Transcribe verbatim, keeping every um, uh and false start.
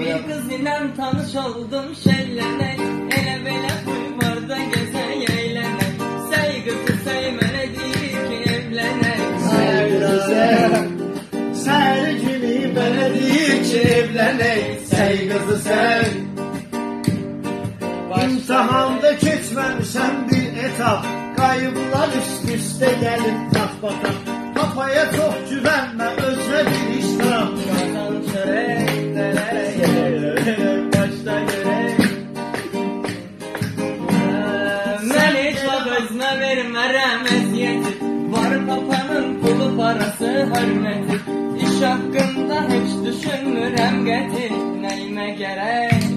Bir kız ile tanış oldum şellenek, ele belə bulvarda gezək eğlenek. Sey kızı sey mənə deyir ki evlənek. Sey kızı sey, sey kimi mənə deyir ki evlənek. Sey kızı sey. İmtihanda keçməmişəm bir etap, kayıplar üst üste gelip tak batak. Kafaya çok güvenme, özüne bir iş tap. Kazan çörek dereye başta görek. Mən heç vaxt özünə vermərəm əziyyəti. Var papanın pulu parası hörməti. İş haqqında heç düşünmürəm qəti. Nəyimə gərək